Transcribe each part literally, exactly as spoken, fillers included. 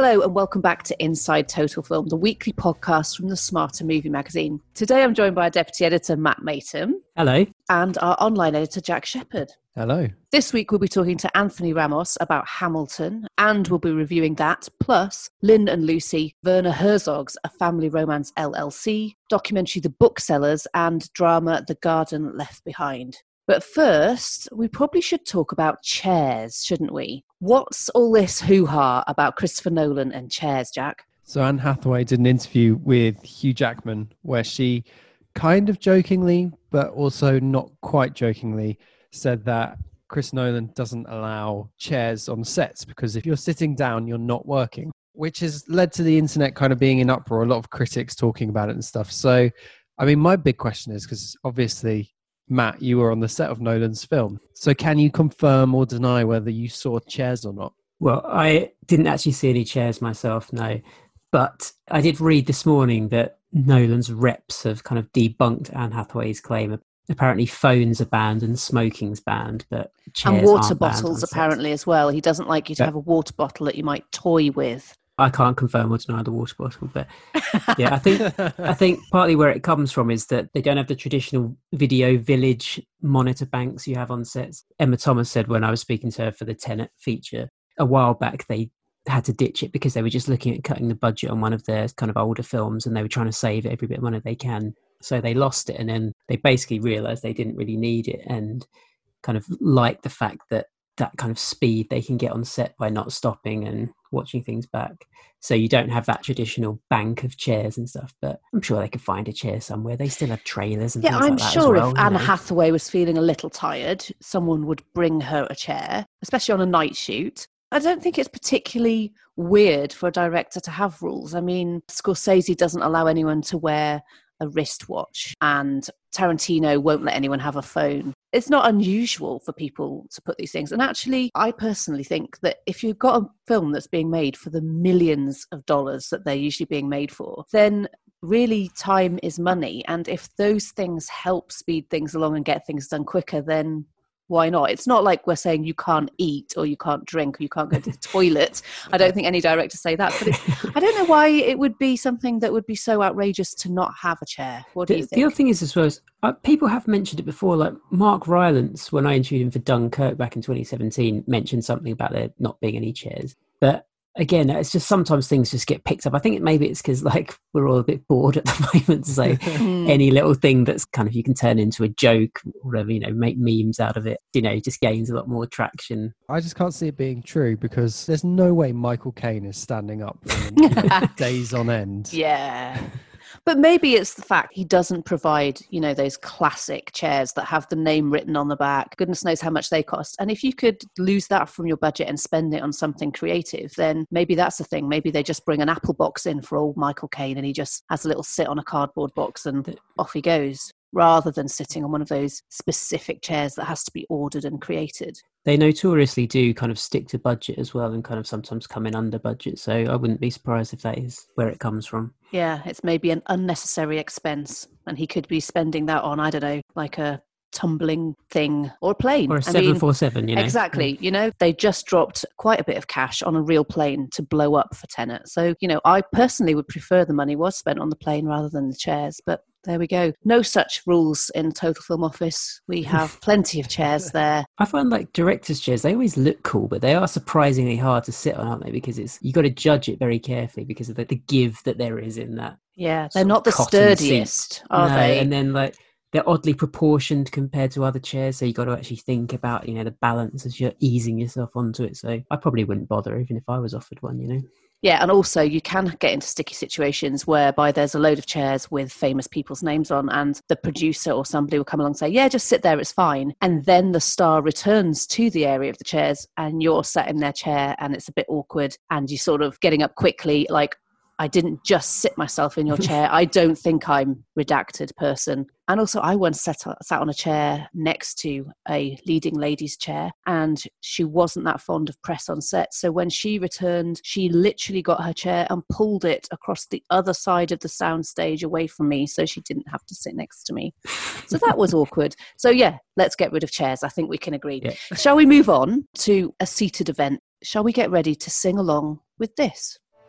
Hello and welcome back to Inside Total Film, the weekly podcast from the Smarter Movie Magazine. Today I'm joined by our deputy editor, Matt Matum. Hello. And our online editor, Jack Shepherd. Hello. This week we'll be talking to Anthony Ramos about Hamilton, and we'll be reviewing that, plus Lynn and Lucy, Werner Herzog's A Family Romance L L C, documentary The Booksellers, and drama The Garden Left Behind. But first, we probably should talk about chairs, shouldn't we? What's all this hoo-ha about Christopher Nolan and chairs, Jack? So Anne Hathaway did an interview with Hugh Jackman where she kind of jokingly, but also not quite jokingly, said that Chris Nolan doesn't allow chairs on sets because if you're sitting down, you're not working, which has led to the internet kind of being in uproar, a lot of critics talking about it and stuff. So, I mean, my big question is, because obviously, Matt, you were on the set of Nolan's film. So can you confirm or deny whether you saw chairs or not? Well, I didn't actually see any chairs myself, no. But I did read this morning that Nolan's reps have kind of debunked Anne Hathaway's claim. Apparently phones are banned and smoking's banned, but chairs And water aren't bottles apparently as well. He doesn't like you to Yeah. have a water bottle that you might toy with. I can't confirm or deny the water bottle, but yeah, I think I think partly where it comes from is that they don't have the traditional video village monitor banks you have on sets. Emma Thomas said when I was speaking to her for the Tenet feature a while back, they had to ditch it because they were just looking at cutting the budget on one of their kind of older films and they were trying to save every bit of money they can. So they lost it, and then they basically realised they didn't really need it and kind of liked the fact that that kind of speed they can get on set by not stopping and watching things back. So you don't have that traditional bank of chairs and stuff, but I'm sure they could find a chair somewhere. They still have trailers and Yeah, things I'm like that sure as well, if you Anne know. Hathaway was feeling a little tired, someone would bring her a chair, especially on a night shoot. I don't think it's particularly weird for a director to have rules. I mean, Scorsese doesn't allow anyone to wear a wristwatch, and Tarantino won't let anyone have a phone. It's not unusual for people to put these things. And actually, I personally think that if you've got a film that's being made for the millions of dollars that they're usually being made for, then really time is money. And if those things help speed things along and get things done quicker, then why not? It's not like we're saying you can't eat or you can't drink or you can't go to the toilet. I don't think any directors say that. But it's, I don't know why it would be something that would be so outrageous to not have a chair. What do The, you think? the other thing is, as well, is, uh, people have mentioned it before. Like Mark Rylance, when I interviewed him for Dunkirk back in twenty seventeen, mentioned something about there not being any chairs. But again, it's just sometimes things just get picked up. I think it, maybe it's because like we're all a bit bored at the moment. So any little thing that's kind of you can turn into a joke or whatever, you know, make memes out of it, you know, just gains a lot more traction. I just can't see it being true because there's no way Michael Caine is standing up for you know, days on end. Yeah. But maybe it's the fact he doesn't provide, you know, those classic chairs that have the name written on the back. Goodness knows how much they cost. And if you could lose that from your budget and spend it on something creative, then maybe that's the thing. Maybe they just bring an Apple box in for old Michael Caine and he just has a little sit on a cardboard box and off he goes, rather than sitting on one of those specific chairs that has to be ordered and created. They notoriously do kind of stick to budget as well and kind of sometimes come in under budget. So I wouldn't be surprised if that is where it comes from. Yeah, it's maybe an unnecessary expense and he could be spending that on, I don't know, like a tumbling thing or a plane. Or a seven forty-seven, you know. Exactly. You know, they just dropped quite a bit of cash on a real plane to blow up for Tenet. So, you know, I personally would prefer the money was spent on the plane rather than the chairs, but there we go. No such rules in Total Film Office. We have plenty of chairs there. I find like director's chairs, they always look cool, but they are surprisingly hard to sit on, aren't they? Because it's you got to judge it very carefully because of the, the give that there is in that. Yeah, they're not the cotton sturdiest, seat. are No, they? And then like they're oddly proportioned compared to other chairs, so you got to actually think about, you know, the balance as you're easing yourself onto it. So I probably wouldn't bother even if I was offered one, you know. Yeah, and also you can get into sticky situations whereby there's a load of chairs with famous people's names on and the producer or somebody will come along and say, yeah, just sit there, it's fine. And then the star returns to the area of the chairs and you're sat in their chair and it's a bit awkward and you're sort of getting up quickly like, I didn't just sit myself in your chair. I don't think I'm redacted person. And also I once sat, sat on a chair next to a leading lady's chair and she wasn't that fond of press on set. So when she returned, she literally got her chair and pulled it across the other side of the soundstage away from me so she didn't have to sit next to me. So that was awkward. So yeah, let's get rid of chairs. I think we can agree. Yeah. Shall we move on to a seated event? Shall we get ready to sing along with this?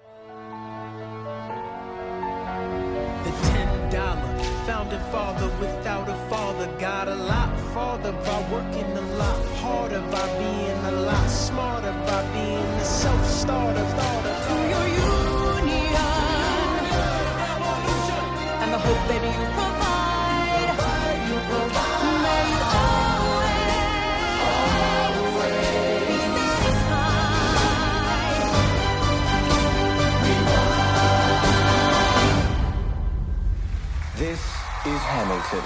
founding father without a father. Got a lot farther by working a lot harder, by being a lot smarter, by being a self-starter. To your union and the hope that you provide, you provide. May you always be satisfied. This is Hamilton.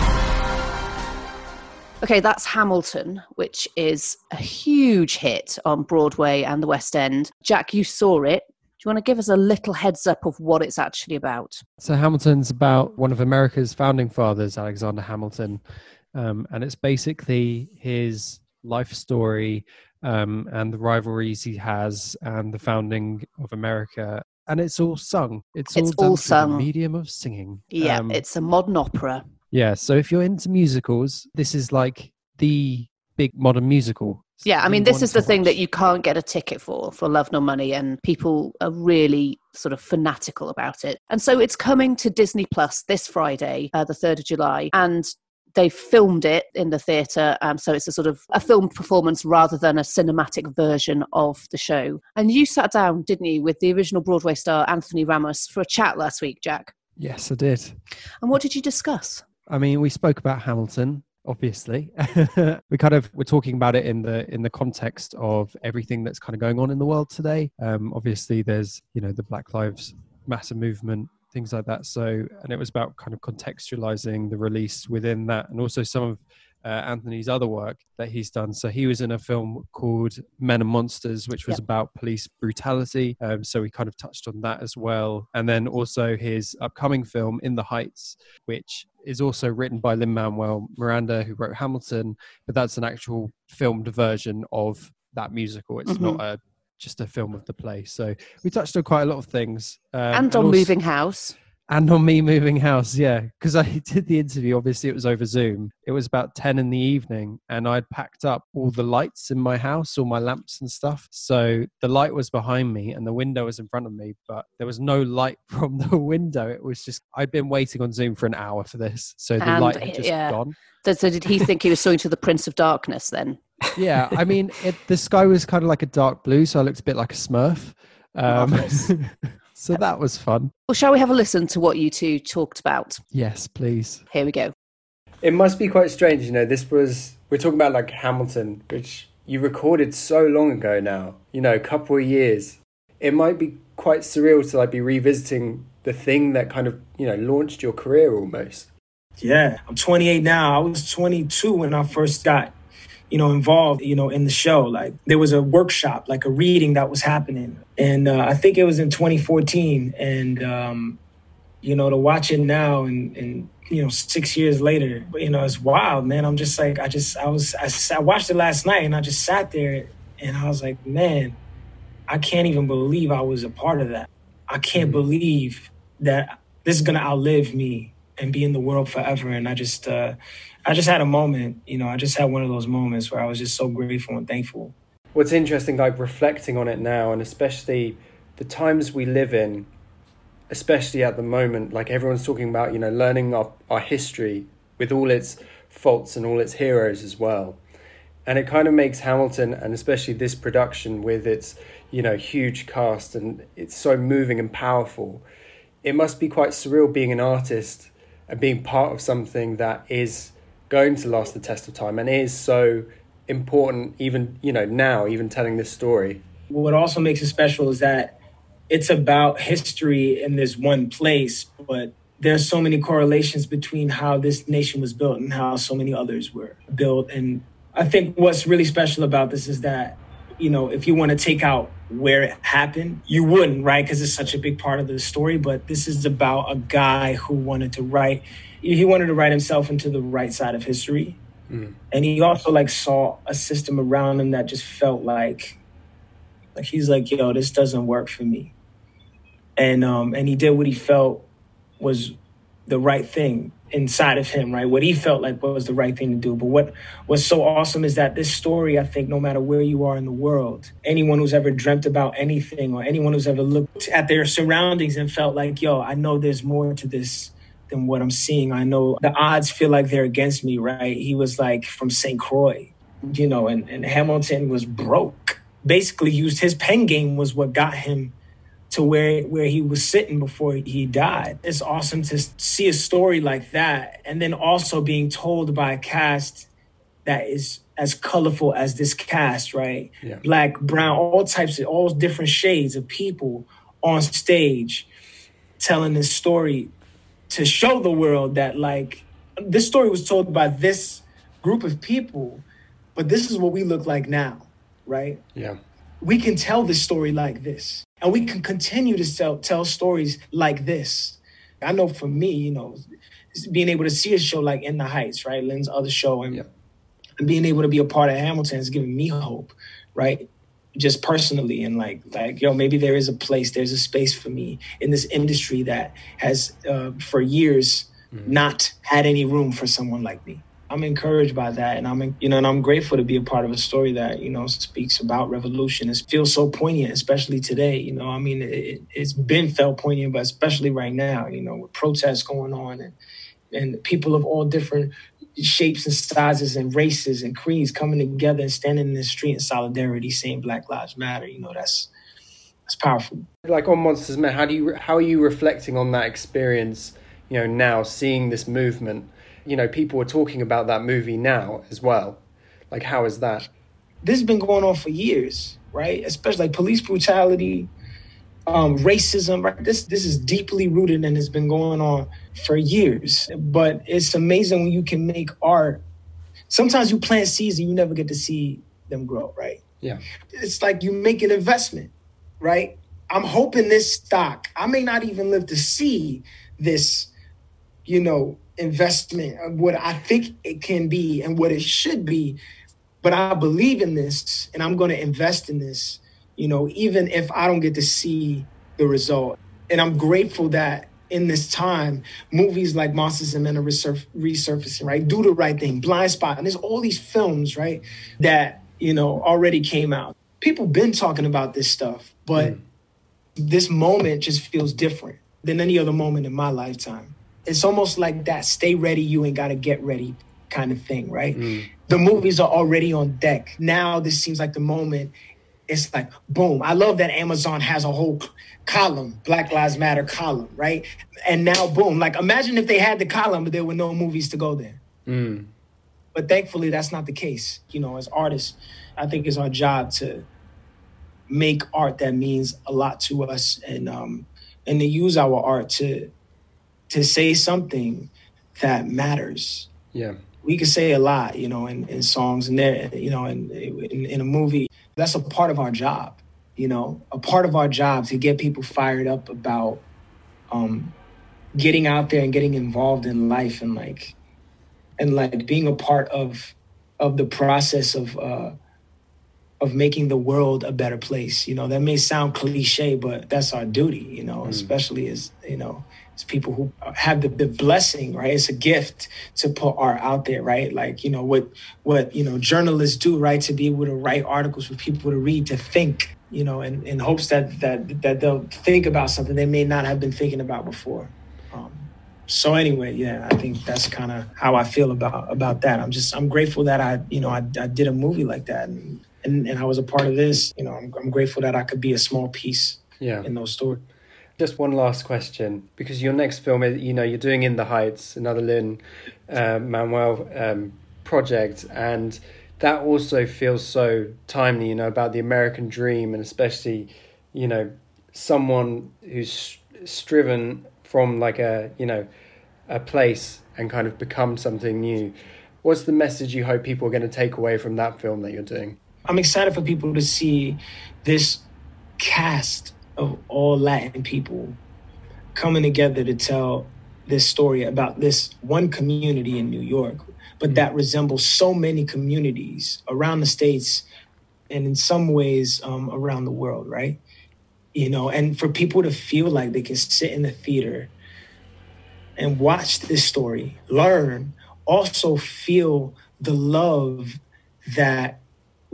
Okay, that's Hamilton, which is a huge hit on Broadway and the West End. Jack, you saw it. Do you want to give us a little heads up of what it's actually about? So Hamilton's about one of America's founding fathers, Alexander Hamilton. Um, and it's basically his life story um, and the rivalries he has and the founding of America. And it's all sung. It's, It's all, done all through sung. the medium of singing. Yeah, Um, it's a modern opera. Yeah, so if you're into musicals, this is like the big modern musical. Yeah, I mean, You this want is to the thing watch. that you can't get a ticket for, for Love Nor Money, and people are really sort of fanatical about it. And so it's coming to Disney Plus this Friday, uh, the third of July, and they filmed it in the theatre, um, so it's a sort of a film performance rather than a cinematic version of the show. And you sat down, didn't you, with the original Broadway star Anthony Ramos for a chat last week, Jack? Yes, I did. And what did you discuss? I mean, we spoke about Hamilton, obviously. we kind of we're talking about it in the in the context of everything that's kind of going on in the world today. Um, obviously, there's you know the Black Lives Matter movement, things like that. So, and it was about kind of contextualizing the release within that, and also some of uh, Anthony's other work that he's done. So he was in a film called Men and Monsters, which was Yep. about police brutality. Um, so we kind of touched on that as well. And then also his upcoming film, In the Heights, which is also written by Lin-Manuel Miranda, who wrote Hamilton, but that's an actual filmed version of that musical. It's Mhm. not a just a film of the play. So we touched on quite a lot of things. Um, and on also- Moving House. And on me moving house, yeah. Because I did the interview, obviously it was over Zoom. It was about ten in the evening and I'd packed up all the lights in my house, all my lamps and stuff. So the light was behind me and the window was in front of me, but there was no light from the window. It was just, I'd been waiting on Zoom for an hour for this. So the And, light had just yeah. gone. So, so did he think he was talking to the Prince of Darkness then? Yeah, I mean, it, the sky was kind of like a dark blue, so I looked a bit like a Smurf. Um, Marvellous. so that was fun. Well, shall we have a listen to what you two talked about? Yes, please. Here we go. It must be quite strange, you know, this was, we're talking about like Hamilton, which you recorded so long ago now, you know, a couple of years. It might be quite surreal to like be revisiting the thing that kind of, you know, launched your career almost. Yeah, I'm twenty-eight now. I was twenty-two when I first got, you know, involved, you know, in the show. Like there was a workshop, like a reading that was happening. And uh, I think it was in twenty fourteen. And, um, you know, to watch it now and, and, you know, six years later, you know, it's wild, man. I'm just like, I just, I was, I, I watched it last night and I just sat there and I was like, man, I can't even believe I was a part of that. I can't believe that this is going to outlive me and be in the world forever. And I just, uh, I just had a moment, you know, I just had one of those moments where I was just so grateful and thankful. What's interesting, like reflecting on it now, and especially the times we live in, especially at the moment, like everyone's talking about, you know, learning our, our history with all its faults and all its heroes as well. And it kind of makes Hamilton, and especially this production with its, you know, huge cast, and it's so moving and powerful. It must be quite surreal being an artist and being part of something that is going to last the test of time and is so important, even, you know, now, even telling this story. What also makes it special is that it's about history in this one place, but there's so many correlations between how this nation was built and how so many others were built. And I think what's really special about this is that, you know, if you want to take out where it happened, you wouldn't, right? Because it's such a big part of the story. But this is about a guy who wanted to write, he wanted to write himself into the right side of history. Mm. And he also like saw a system around him that just felt like, like he's like, yo, this doesn't work for me. And um, and he did what he felt was the right thing inside of him, right? What he felt like was the right thing to do. But what was so awesome is that this story, I think, no matter where you are in the world, anyone who's ever dreamt about anything or anyone who's ever looked at their surroundings and felt like, yo, I know there's more to this than what I'm seeing. I know the odds feel like they're against me, right? He was like from Saint Croix, you know, and, and Hamilton was broke. Basically used his pen game was what got him to where where he was sitting before he died. It's awesome to see a story like that, and then also being told by a cast that is as colorful as this cast, right? Yeah. Black, brown, all types of, all different shades of people on stage telling this story to show the world that, like, this story was told by this group of people, but this is what we look like now, right? Yeah. We can tell this story like this, and we can continue to tell, tell stories like this. I know for me, you know, being able to see a show like In the Heights, right? Lynn's other show, and, Yeah. and being able to be a part of Hamilton is giving me hope, right? Just personally, and like, like, yo, maybe there is a place, there's a space for me in this industry that has, uh, for years, mm-hmm. not had any room for someone like me. I'm encouraged by that, and I'm, you know, and I'm grateful to be a part of a story that, you know, speaks about revolution. It feels so poignant, especially today. You know, I mean, it, it's been felt poignant, but especially right now, you know, with protests going on and and people of all different shapes and sizes and races and creeds coming together and standing in the street in solidarity, saying Black Lives Matter. You know, that's that's powerful. Like on Monsters Men, how do you how are you reflecting on that experience? You know, now seeing this movement. You know, people are talking about that movie now as well. Like, how is that? This has been going on for years, right? Especially like police brutality, um, racism, right? This this is deeply rooted and has been going on for years. But it's amazing when you can make art. Sometimes you plant seeds and you never get to see them grow, right? Yeah. It's like you make an investment, right? I'm hoping this stock, I may not even live to see this, you know, investment of what I think it can be and what it should be, but I believe in this and I'm going to invest in this, you know, even if I don't get to see the result. And I'm grateful that in this time, movies like Monsters and Men are resurf- resurfacing, right? Do the Right Thing, Blind Spot, and there's all these films, right, that, you know, already came out. People been talking about this stuff, but mm. this moment just feels different than any other moment in my lifetime. It's almost like that stay ready, you ain't got to get ready kind of thing, right? Mm. The movies are already on deck. Now this seems like the moment. It's like, boom. I love that Amazon has a whole column, Black Lives Matter column, right? And now, boom. Like, imagine if they had the column, but there were no movies to go there. Mm. But thankfully, that's not the case. You know, as artists, I think it's our job to make art that means a lot to us and um, and to use our art to to say something that matters. Yeah. We could say a lot, you know, in, in songs and there, you know, in, in in a movie. That's a part of our job, you know, a part of our job to get people fired up about um, getting out there and getting involved in life and like, and like being a part of of the process of uh, of making the world a better place. You know, that may sound cliche, but that's our duty, you know, mm. especially as, you know, it's people who have the, the blessing, right? It's a gift to put art out there, right? Like, you know, what, what, you know, journalists do, right? To be able to write articles for people to read, to think, you know, in, in hopes that, that, that they'll think about something they may not have been thinking about before. Um, so anyway, yeah, I think that's kind of how I feel about, about that. I'm just, I'm grateful that I, you know, I, I did a movie like that and, and, and I was a part of this. You know, I'm, I'm grateful that I could be a small piece yeah. in those stories. Just one last question, because your next film, you know, you're doing In the Heights, another Lin uh, Manuel um, project, and that also feels so timely, you know, about the American dream, and especially, you know, someone who's striven from like a, you know, a place and kind of become something new. What's the message you hope people are going to take away from that film that you're doing? I'm excited for people to see this cast of all Latin people coming together to tell this story about this one community in New York, but that resembles so many communities around the States and in some ways um, around the world, right? You know, and for people to feel like they can sit in the theater and watch this story, learn, also feel the love that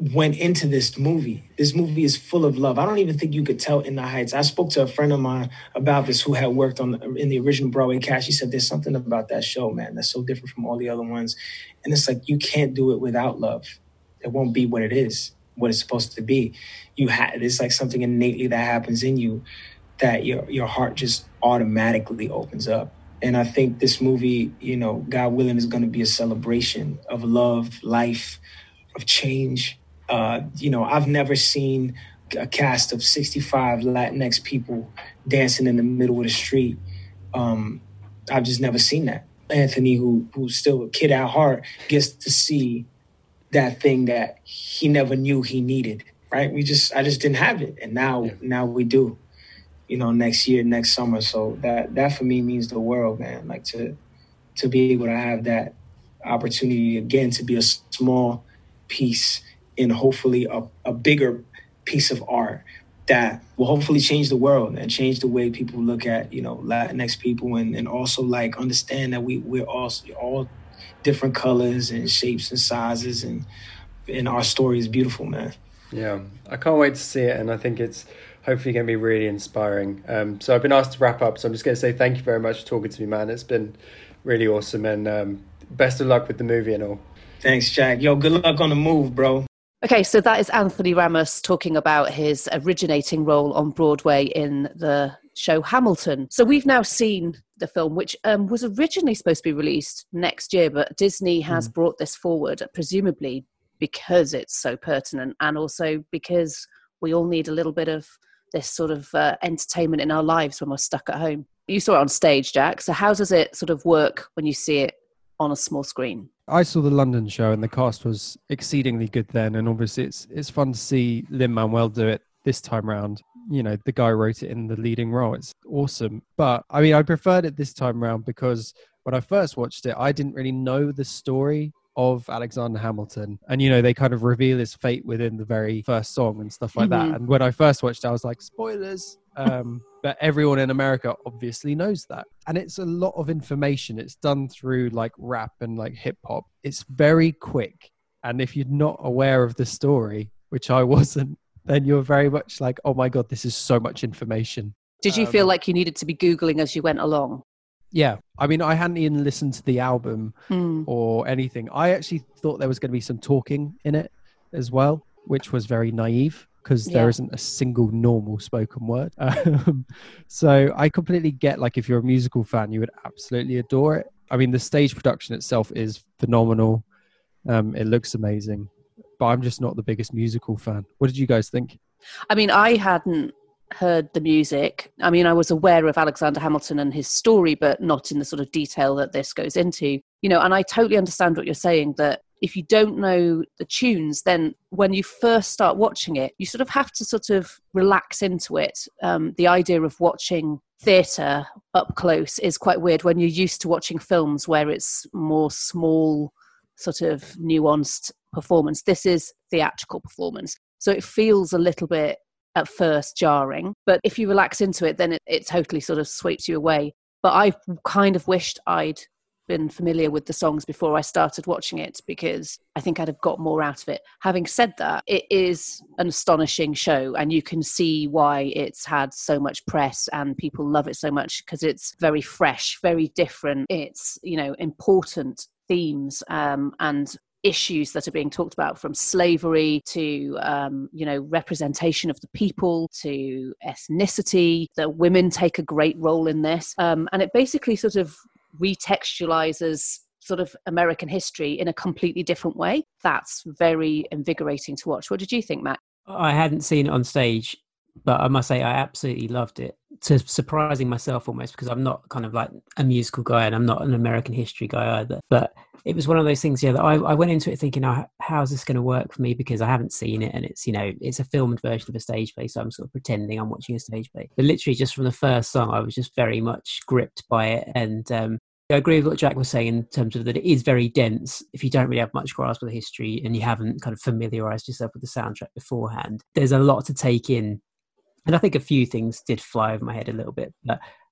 went into this movie. This movie is full of love. I don't even think you could tell In the Heights. I spoke to a friend of mine about this who had worked on the, in the original Broadway cast. She said, there's something about that show, man, that's so different from all the other ones. And it's like, you can't do it without love. It won't be what it is, what it's supposed to be. You ha- It's like something innately that happens in you that your your heart just automatically opens up. And I think this movie, you know, God willing, is going to be a celebration of love, life, of change. Uh, you know, I've never seen a cast of sixty-five Latinx people dancing in the middle of the street. Um, I've just never seen that. Anthony, who who's still a kid at heart, gets to see that thing that he never knew he needed, right? We just, I just didn't have it. And now, yeah. now we do, you know, next year, next summer. So that, that for me means the world, man. Like to, to be able to have that opportunity again, to be a small piece in hopefully a, a bigger piece of art that will hopefully change the world and change the way people look at, you know, Latinx people, and, and also like understand that we, we're all, all different colors and shapes and sizes, and and our story is beautiful, man. Yeah, I can't wait to see it, and I think it's hopefully going to be really inspiring. Um, so I've been asked to wrap up, so I'm just going to say thank you very much for talking to me, man. It's been really awesome, and um, best of luck with the movie and all. Thanks, Jack. Yo, good luck on the move, bro. Okay, so that is Anthony Ramos talking about his originating role on Broadway in the show Hamilton. So we've now seen the film, which um, was originally supposed to be released next year, but Disney has mm. brought this forward, presumably because it's so pertinent, and also because we all need a little bit of this sort of uh, entertainment in our lives when we're stuck at home. You saw it on stage, Jack, so how does it sort of work when you see it on a small screen? I saw the London show and the cast was exceedingly good then, and obviously it's it's fun to see Lin-Manuel do it this time round. You know, the guy wrote it in the leading role. It's awesome. But I mean, I preferred it this time round because when I first watched it, I didn't really know the story of Alexander Hamilton. And, you know, they kind of reveal his fate within the very first song and stuff like mm-hmm. that. And when I first watched it, I was like, spoilers. Um, but everyone in America obviously knows that. And it's a lot of information. It's done through like rap and like hip hop. It's very quick. And if you're not aware of the story, which I wasn't, then you're very much like, oh my God, this is so much information. Did you um, feel like you needed to be Googling as you went along? Yeah. I mean, I hadn't even listened to the album mm. or anything. I actually thought there was going to be some talking in it as well, which was very naive because yeah. there isn't a single normal spoken word. Um, so I completely get, like, if you're a musical fan, you would absolutely adore it. I mean, the stage production itself is phenomenal. Um, it looks amazing. But I'm just not the biggest musical fan. What did you guys think? I mean, I hadn't heard the music. I mean, I was aware of Alexander Hamilton and his story, but not in the sort of detail that this goes into. You know, and I totally understand what you're saying, that if you don't know the tunes, then when you first start watching it, you sort of have to sort of relax into it. Um, the idea of watching theatre up close is quite weird when you're used to watching films where it's more small, sort of nuanced performance. This is theatrical performance. So it feels a little bit at first jarring, but if you relax into it, then it, it totally sort of sweeps you away. But I kind of wished I'd been familiar with the songs before I started watching it, because I think I'd have got more out of it. Having said that, it is an astonishing show, and you can see why it's had so much press and people love it so much, because it's very fresh, very different. It's, you know, important themes um, and issues that are being talked about, from slavery to, um, you know, representation of the people, to ethnicity. The women take a great role in this. Um, and it basically sort of retextualizes sort of American history in a completely different way. That's very invigorating to watch. What did you think, Matt? I hadn't seen it on stage, but I must say I absolutely loved it, to surprising myself almost, because I'm not kind of like a musical guy and I'm not an American history guy either. But it was one of those things, yeah, that I, I went into it thinking, oh, how's this going to work for me? Because I haven't seen it, and it's, you know, it's a filmed version of a stage play, so I'm sort of pretending I'm watching a stage play. But literally just from the first song, I was just very much gripped by it. And um, I agree with what Jack was saying in terms of that it is very dense. If you don't really have much grasp of the history and you haven't kind of familiarized yourself with the soundtrack beforehand, there's a lot to take in. And I think a few things did fly over my head a little bit. But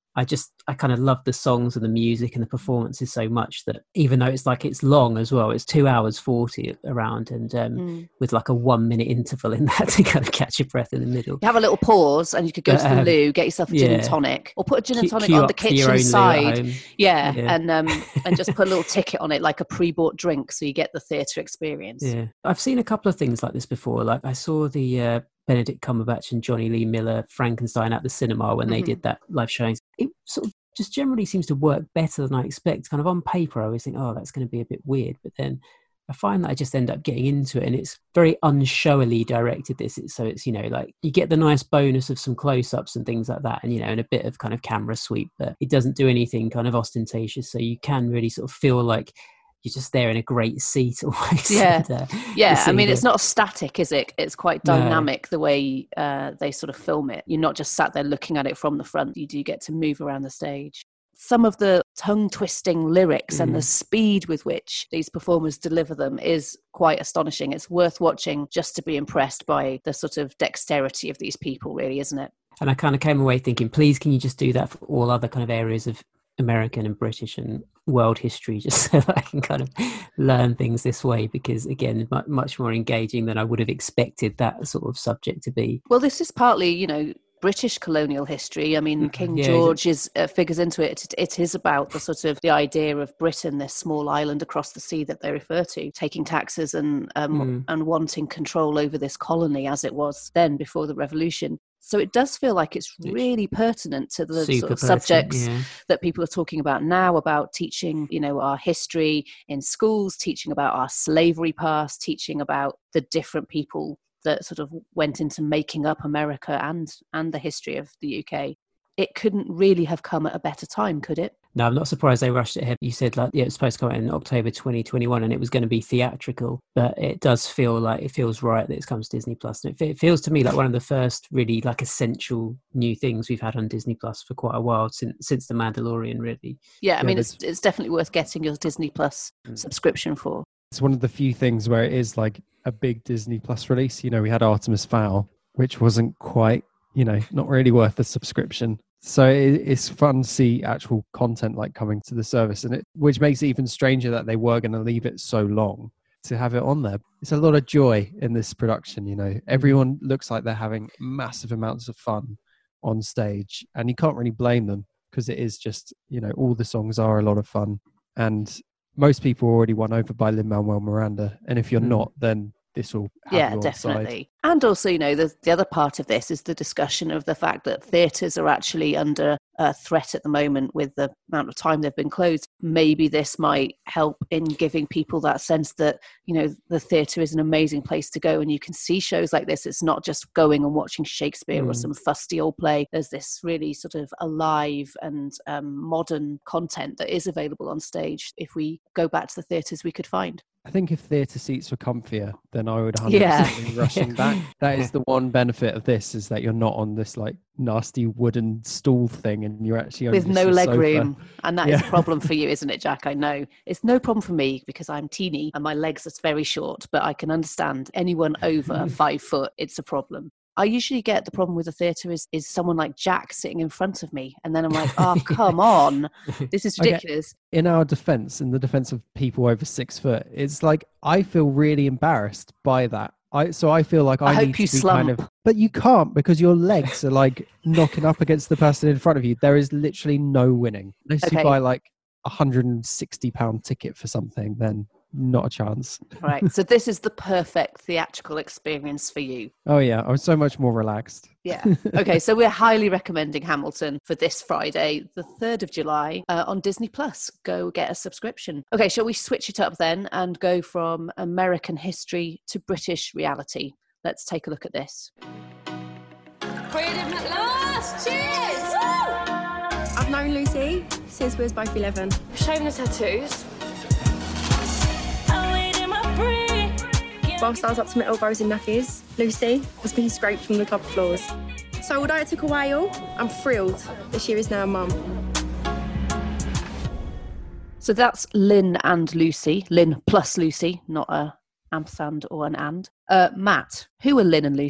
I just, I kind of love the songs and the music and the performances so much that even though it's like it's long as well, it's two hours forty around, and um, mm. with like a one minute interval in that to kind of catch your breath in the middle. You have a little pause and you could go but, to the um, loo, get yourself a gin yeah. and tonic, or put a gin and tonic on the kitchen side. Yeah, yeah. And um, and just put a little ticket on it, like a pre-bought drink, so you get the theatre experience. Yeah, I've seen a couple of things like this before. Like I saw the uh, Benedict Cumberbatch and Johnny Lee Miller Frankenstein at the cinema when mm-hmm. they did that live showings. It sort of just generally seems to work better than I expect. Kind of on paper, I always think, oh, that's going to be a bit weird. But then I find that I just end up getting into it, and it's very unshowily directed. This, it's, so it's, you know, like you get the nice bonus of some close-ups and things like that, and, you know, and a bit of kind of camera sweep, but it doesn't do anything kind of ostentatious. So you can really sort of feel like you're just there in a great seat always. Yeah, and, uh, yeah. I mean, it's not static, is it? It's quite dynamic no. the way uh, they sort of film it. You're not just sat there looking at it from the front. You do get to move around the stage. Some of the tongue-twisting lyrics mm. and the speed with which these performers deliver them is quite astonishing. It's worth watching just to be impressed by the sort of dexterity of these people, really, isn't it? And I kind of came away thinking, please, can you just do that for all other kind of areas of American and British and world history, just so that I can kind of learn things this way, because again, much more engaging than I would have expected that sort of subject to be. Well, this is partly, you know, British colonial history. I mean, King yeah, George is uh, figures into it. it. It is about the sort of the idea of Britain, this small island across the sea that they refer to, taking taxes and um, mm. and wanting control over this colony as it was then before the revolution. So it does feel like it's really pertinent to the Super sort of pertinent, subjects yeah. that people are talking about now, about teaching, you know, our history in schools, teaching about our slavery past, teaching about the different people that sort of went into making up America and and the history of the U K. It couldn't really have come at a better time, could it? No, I'm not surprised they rushed it ahead. You said like, yeah, it was supposed to come out in October twenty twenty-one and it was going to be theatrical, but it does feel like it feels right that it's comes to Disney Plus. And it feels to me like one of the first really like essential new things we've had on Disney Plus for quite a while, since since The Mandalorian, really. Yeah, I yeah, mean, it's it's definitely worth getting your Disney Plus mm. subscription for. It's one of the few things where it is like a big Disney Plus release. You know, we had Artemis Fowl, which wasn't quite, you know, not really worth the subscription. So it, it's fun to see actual content like coming to the service, and it, which makes it even stranger that they were going to leave it so long to have it on there. It's a lot of joy in this production. You know, everyone looks like they're having massive amounts of fun on stage, and you can't really blame them because it is just, you know, all the songs are a lot of fun, and most people are already won over by Lin-Manuel Miranda, and if you're mm. not, then this will have yeah, you definitely. Side. And also, you know, the, the other part of this is the discussion of the fact that theatres are actually under a threat at the moment with the amount of time they've been closed. Maybe this might help in giving people that sense that, you know, the theatre is an amazing place to go and you can see shows like this. It's not just going and watching Shakespeare mm. or some fusty old play. There's this really sort of alive and um, modern content that is available on stage. If we go back to the theatres we could find. I think if theatre seats were comfier, then I would one hundred percent yeah. be rushing back. That is the one benefit of this, is that you're not on this like nasty wooden stool thing, and you're actually on with no leg sofa. room. And that yeah. is a problem for you, isn't it, Jack? I know. It's no problem for me because I'm teeny and my legs are very short, but I can understand anyone over five foot, it's a problem. I usually get the problem with the theatre is, is someone like Jack sitting in front of me. And then I'm like, oh, come on. This is ridiculous. Okay. In our defence, in the defence of people over six foot, it's like I feel really embarrassed by that. I So I feel like I, I hope need you to be slump. kind of... But you can't, because your legs are like knocking up against the person in front of you. There is literally no winning. Unless okay. you buy like a one hundred sixty pound ticket for something, then... not a chance. Right. So this is the perfect theatrical experience for you. Oh yeah, I'm so much more relaxed. Yeah. Okay, so we're highly recommending Hamilton for this Friday, the third of July, uh, on Disney Plus. Go get a subscription. Okay, shall we switch it up then and go from American history to British reality? Let's take a look at this. Freedom at last! Cheers! Woo! I've known Lucy since we was both eleven. Showing the tattoos. Whilst I was up to my elbows in nappies, Lucy was being scraped from the club floors. So although it took a while, I'm thrilled that she is now a mum. So that's Lynn and Lucy. Lynn plus Lucy, not a ampersand or an and. Uh, Matt, who are Lynn and Lucy?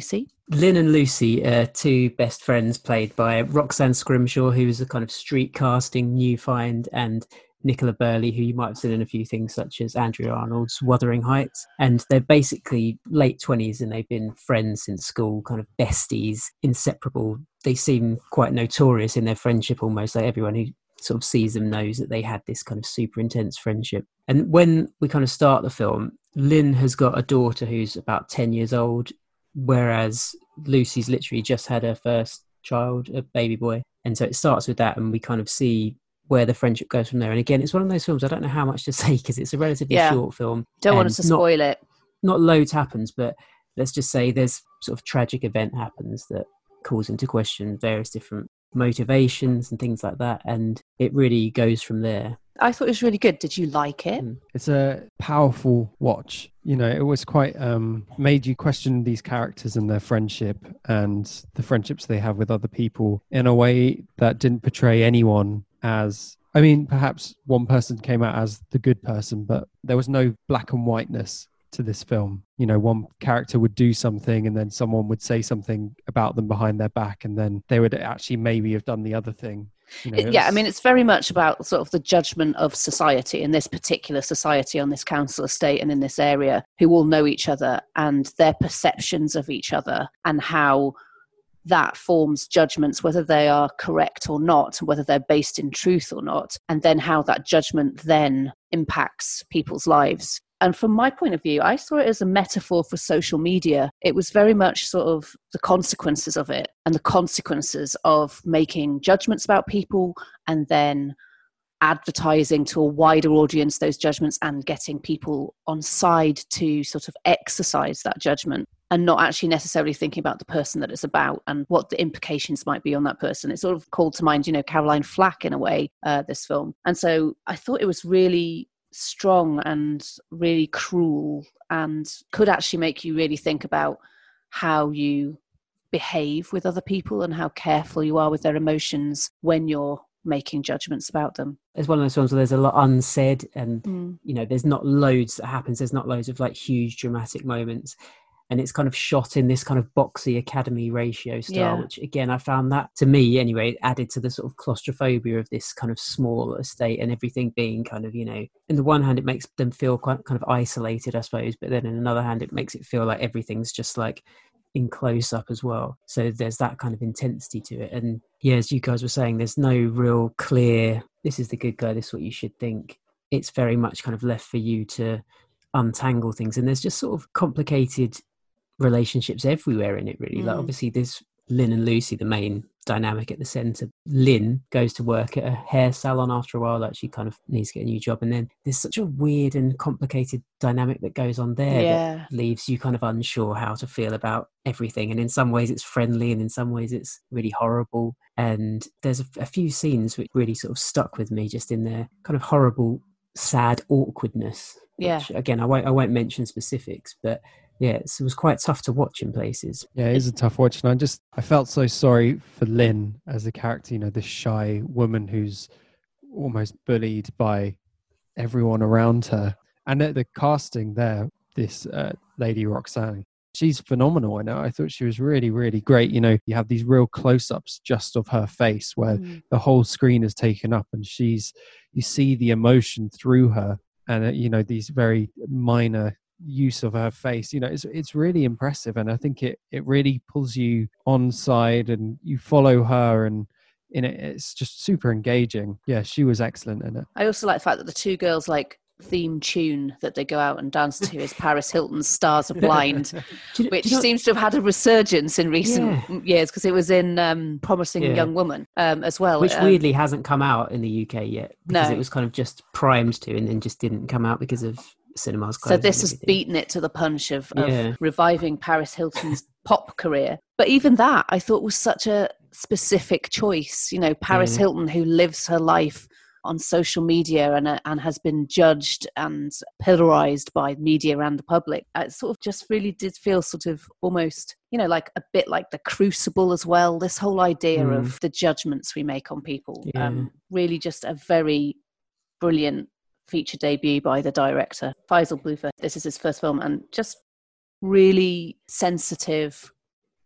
Lynn and Lucy are two best friends played by Roxanne Scrimshaw, who is a kind of street casting new find, and Nicola Burley, who you might have seen in a few things such as Andrea Arnold's Wuthering Heights. And they're basically late twenties and they've been friends since school, kind of besties, inseparable. They seem quite notorious in their friendship almost. Like everyone who sort of sees them knows that they had this kind of super intense friendship. And when we kind of start the film, Lynn has got a daughter who's about ten years old, whereas Lucy's literally just had her first child, a baby boy. And so it starts with that, and we kind of see where the friendship goes from there. And again, it's one of those films I don't know how much to say because it's a relatively yeah. short film. Don't want us to spoil not, it. Not loads happens, but let's just say there's sort of tragic event happens that calls into question various different motivations and things like that. And it really goes from there. I thought it was really good. Did you like it? It's a powerful watch. You know, it was quite um, made you question these characters and their friendship and the friendships they have with other people in a way that didn't portray anyone as, I mean, perhaps one person came out as the good person, but there was no black and whiteness to this film. You know, one character would do something and then someone would say something about them behind their back and then they would actually maybe have done the other thing. You know, it, yeah, I mean, it's very much about sort of the judgment of society, in this particular society on this council estate and in this area, who all know each other and their perceptions of each other and how that forms judgments, whether they are correct or not, whether they're based in truth or not, and then how that judgment then impacts people's lives. And from my point of view, I saw it as a metaphor for social media. It was very much sort of the consequences of it and the consequences of making judgments about people and then advertising to a wider audience those judgments and getting people on side to sort of exercise that judgment and not actually necessarily thinking about the person that it's about and what the implications might be on that person. It sort of called to mind, you know, Caroline Flack in a way, uh, this film. And so I thought it was really strong and really cruel and could actually make you really think about how you behave with other people and how careful you are with their emotions when you're making judgments about them. It's one of those films where there's a lot unsaid and mm. you know, there's not loads that happens, there's not loads of like huge dramatic moments, and it's kind of shot in this kind of boxy Academy ratio style, yeah. which again I found that, to me anyway, added to the sort of claustrophobia of this kind of small estate and everything being kind of, you know, in the one hand it makes them feel quite kind of isolated, I suppose, but then in another hand it makes it feel like everything's just like in close up as well. So there's that kind of intensity to it. And yeah, as you guys were saying, there's no real clear, this is the good guy, this is what you should think. It's very much kind of left for you to untangle things. And there's just sort of complicated relationships everywhere in it, really. Mm. Like obviously there's Lynn and Lucy, the main dynamic at the centre. Lynn goes to work at a hair salon after a while, like she kind of needs to get a new job, and then there's such a weird and complicated dynamic that goes on there yeah. that leaves you kind of unsure how to feel about everything. And in some ways it's friendly and in some ways it's really horrible. And there's a, a few scenes which really sort of stuck with me, just in their kind of horrible, sad awkwardness. Yeah. Which, again, I won't I won't mention specifics, but yeah, it was quite tough to watch in places. Yeah, it is a tough watch. And I just, I felt so sorry for Lynn as a character, you know, this shy woman who's almost bullied by everyone around her. And at the casting there, this uh, lady Roxanne, she's phenomenal. I know. I thought she was really, really great. You know, you have these real close-ups just of her face where mm. the whole screen is taken up and she's, you see the emotion through her and, uh, you know, these very minor use of her face, you know, it's it's really impressive, and I think it it really pulls you on side and you follow her, and in it it's just super engaging. Yeah, she was excellent in it. I also like the fact that the two girls like theme tune that they go out and dance to is Paris Hilton's Stars Are Blind, you, which you know, seems to have had a resurgence in recent yeah. years because it was in um, Promising yeah. Young Woman um, as well, which um, weirdly hasn't come out in the U K yet because no. it was kind of just primed to and then just didn't come out because of cinemas. So this has beaten it to the punch of, of yeah. reviving Paris Hilton's pop career. But even that I thought was such a specific choice. You know, Paris yeah. Hilton, who lives her life on social media and uh, and has been judged and pillarized by media and the public. It sort of just really did feel sort of almost, you know, like a bit like The Crucible as well. This whole idea mm. of the judgments we make on people. Yeah. Um, really just a very brilliant feature debut by the director, Faisal Bloofer. This is his first film, and just really sensitive,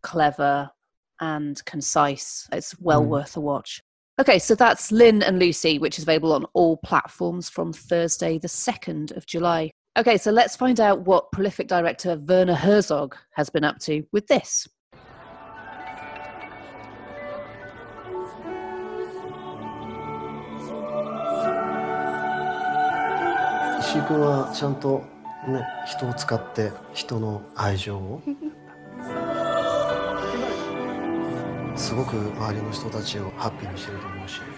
clever and concise. It's well Mm. worth a watch. Okay, so that's Lynn and Lucy, which is available on all platforms from Thursday, the second of July. Okay, so let's find out what prolific director Werner Herzog has been up to with this. 石井君はちゃんとね、人を使って人の愛情をすごく周りの人たちをハッピーにしてると思うし。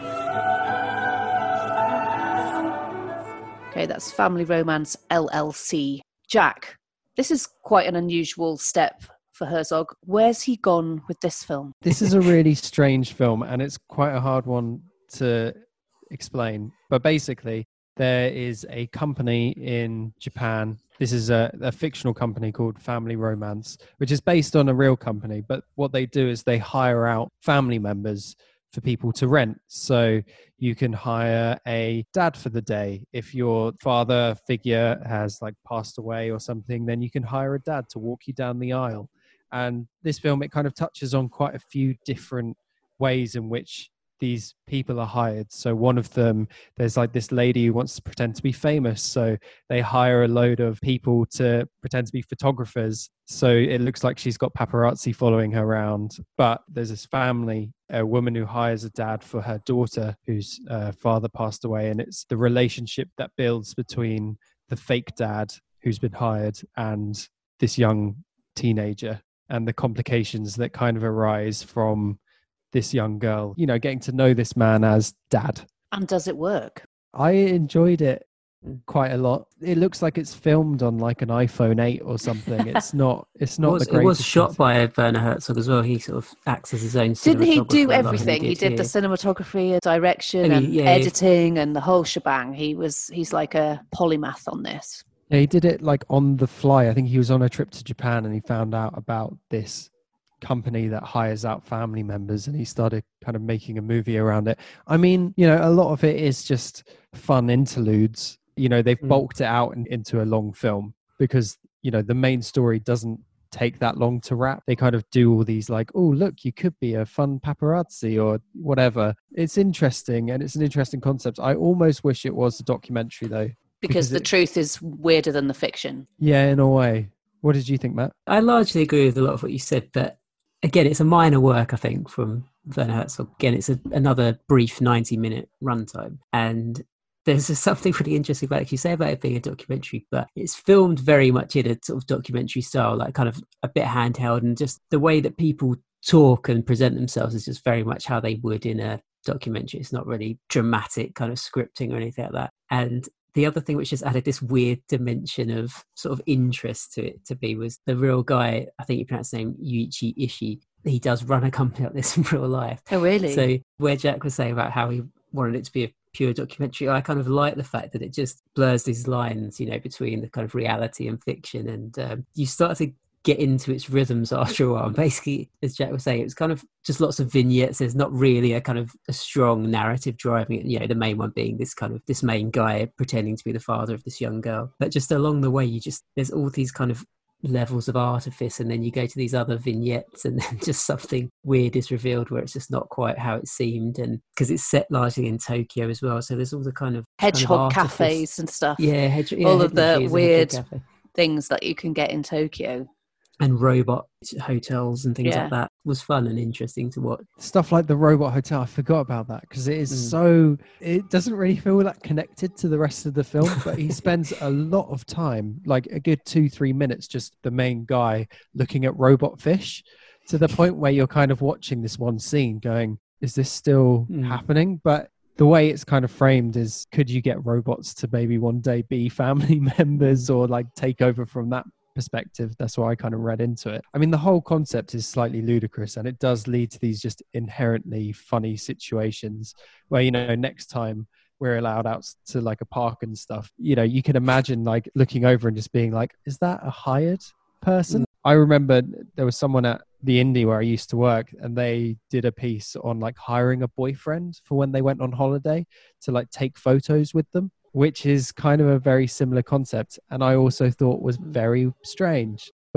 Okay, that's Family Romance L L C. Jack, this is quite an unusual step for Herzog. Where's he gone with this film? This is a really strange film, and it's quite a hard one to explain. But basically, there is a company in Japan. This is a, a fictional company called Family Romance, which is based on a real company. But what they do is they hire out family members for people to rent. So you can hire a dad for the day. If your father figure has like passed away or something, then you can hire a dad to walk you down the aisle. And this film, it kind of touches on quite a few different ways in which these people are hired. So one of them, there's like this lady who wants to pretend to be famous. So they hire a load of people to pretend to be photographers. So it looks like she's got paparazzi following her around. But there's this family, a woman who hires a dad for her daughter whose uh, father passed away. And it's the relationship that builds between the fake dad who's been hired and this young teenager, and the complications that kind of arise from this young girl, you know, getting to know this man as dad. And does it work? I enjoyed it quite a lot. It looks like it's filmed on like an iPhone eight or something. It's not, it's not it was, the greatest. It was shot by Werner Herzog as well. He sort of acts as his own cinematographer. Didn't he do like everything? He did, here. the cinematography, direction, And and, he- yeah, editing, and the whole shebang. He was, he's like a polymath on this. Yeah, he did it like on the fly. I think he was on a trip to Japan and he found out about this company that hires out family members, and he started kind of making a movie around it. I mean, you know, a lot of it is just fun interludes. You know, they've Mm. bulked it out in, into a long film because, you know, the main story doesn't take that long to wrap. They kind of do all these like, oh, look, you could be a fun paparazzi or whatever. It's interesting, and it's an interesting concept. I almost wish it was a documentary though. Because, Because the it- truth is weirder than the fiction. Yeah, in a way. What did you think, Matt? I largely agree with a lot of what you said, but again, it's a minor work, I think, from Werner Herzog. Again, it's a, another brief ninety-minute runtime. And there's just something really interesting about it. You say about it being a documentary, but it's filmed very much in a sort of documentary style, like kind of a bit handheld, and just the way that people talk and present themselves is just very much how they would in a documentary. It's not really dramatic kind of scripting or anything like that. And the other thing which just added this weird dimension of sort of interest to it to be was the real guy, I think you pronounce his name Yuichi Ishii. He does run a company like this in real life. Oh, really? So where Jack was saying about how he wanted it to be a pure documentary, I kind of like the fact that it just blurs these lines, you know, between the kind of reality and fiction, and um, you start to get into its rhythms after a while. And basically, as Jack was saying, it was kind of just lots of vignettes. There's not really a kind of a strong narrative driving it, you know, the main one being this kind of this main guy pretending to be the father of this young girl. But just along the way, you just there's all these kind of levels of artifice, and then you go to these other vignettes, and then just something weird is revealed where it's just not quite how it seemed. And because it's set largely in Tokyo as well, so there's all the kind of Hedgehog kind of artifice. cafes and stuff. Yeah, hedge, yeah, All of the hedgehog weird cafe. things that you can get in Tokyo. And robot hotels and things Yeah. like that was fun and interesting to watch. Stuff like the robot hotel, I forgot about that because it is Mm. so, it doesn't really feel that connected to the rest of the film, but he spends a lot of time, like a good two, three minutes, just the main guy looking at robot fish, to the point where you're kind of watching this one scene going, is this still Mm. happening? But the way it's kind of framed is, could you get robots to maybe one day be family members or like take over from that perspective? That's what I kind of read into it. I mean, the whole concept is slightly ludicrous, and it does lead to these just inherently funny situations where, you know, next time we're allowed out to like a park and stuff, you know, you can imagine like looking over and just being like, is that a hired person? I remember there was someone at the Indie where I used to work, and they did a piece on like hiring a boyfriend for when they went on holiday to like take photos with them, which is kind of a very similar concept, and I also thought was very strange. But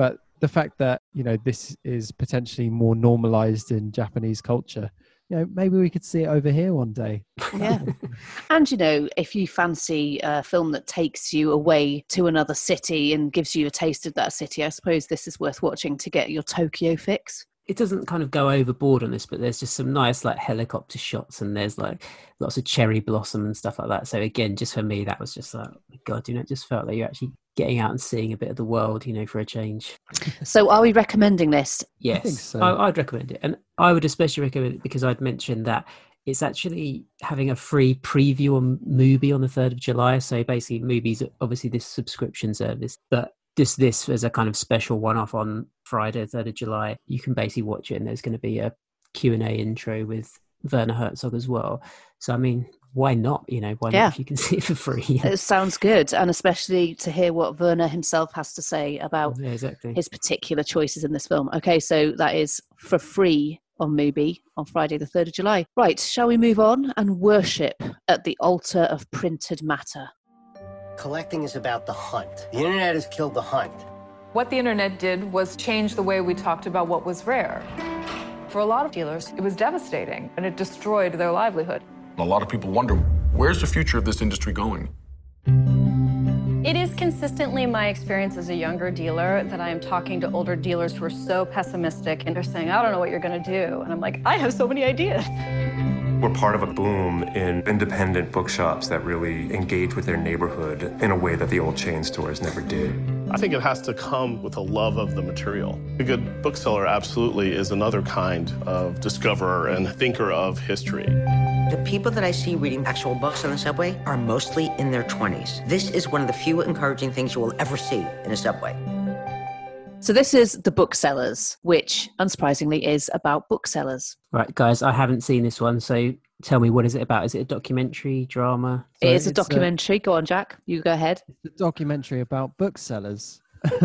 the fact that, you know, this is potentially more normalized in Japanese culture, you know, maybe we could see it over here one day. Yeah. And, you know, if you fancy a film that takes you away to another city and gives you a taste of that city, I suppose this is worth watching to get your Tokyo fix. It doesn't kind of go overboard on this, but there's just some nice like helicopter shots and there's like lots of cherry blossom and stuff like that. So again, just for me, that was just like, oh my God, you know, it just felt like you're actually getting out and seeing a bit of the world, you know, for a change. So are we recommending this? Yes, I think so. I, I'd recommend it. And I would especially recommend it because I'd mentioned that it's actually having a free preview on Mubi on the third of July. So basically Mubi's obviously this subscription service, but just this as a kind of special one-off on Friday, third of July. You can basically watch it and there's going to be a Q and A intro with Werner Herzog as well. So, I mean, why not? You know, why Yeah. not if you can see it for free? It sounds good. And especially to hear what Werner himself has to say about Yeah, exactly. his particular choices in this film. Okay, so that is for free on Mubi on Friday the third of July. Right, shall we move on and worship at the altar of printed matter? Collecting is about the hunt. The internet has killed the hunt. What the internet did was change the way we talked about what was rare. For a lot of dealers, it was devastating, and it destroyed their livelihood. A lot of people wonder, where's the future of this industry going? It is consistently my experience as a younger dealer that I am talking to older dealers who are so pessimistic and they're saying, I don't know what you're going to do. And I'm like, I have so many ideas. We're part of a boom in independent bookshops that really engage with their neighborhood in a way that the old chain stores never did. I think it has to come with a love of the material. A good bookseller absolutely is another kind of discoverer and thinker of history. The people that I see reading actual books on the subway are mostly in their twenties. This is one of the few encouraging things you will ever see in a subway. So this is The Booksellers, which, unsurprisingly, is about booksellers. Right, guys, I haven't seen this one, so tell me, what is it about? Is it a documentary, drama? It is a it's a- documentary. Go on, Jack. You go ahead. It's a documentary about booksellers.